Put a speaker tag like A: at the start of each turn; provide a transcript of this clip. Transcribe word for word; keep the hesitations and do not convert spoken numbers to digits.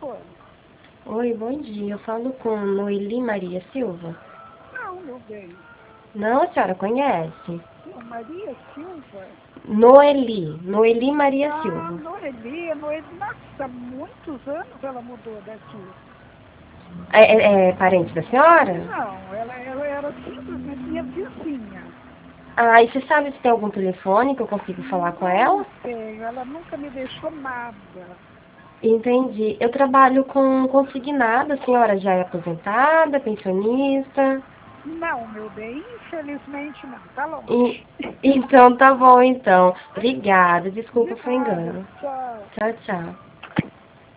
A: favor.
B: Oi, bom dia. Eu falo com Noeli Maria Silva.
A: Não, meu bem.
B: Não, a senhora conhece?
A: Não, Maria Silva.
B: Noeli, Noeli Maria
A: Ah,
B: Silva.
A: Noeli, Noeli. Nossa, há muitos anos ela mudou daqui.
B: É, é- é parente da senhora?
A: Não, ela, ela era simplesmente minha vizinha.
B: Ah, e você sabe se tem algum telefone que eu consigo falar com ela?
A: Não tenho, ela nunca me deixou nada.
B: Entendi. Eu trabalho com consignado, a senhora já é aposentada, pensionista?
A: Não, meu bem, infelizmente não, tá
B: E-
A: longe.
B: então tá bom, então. Obrigada.
A: De
B: Desculpa, foi
A: nada,
B: engano.
A: tchau.
B: Tchau, tchau.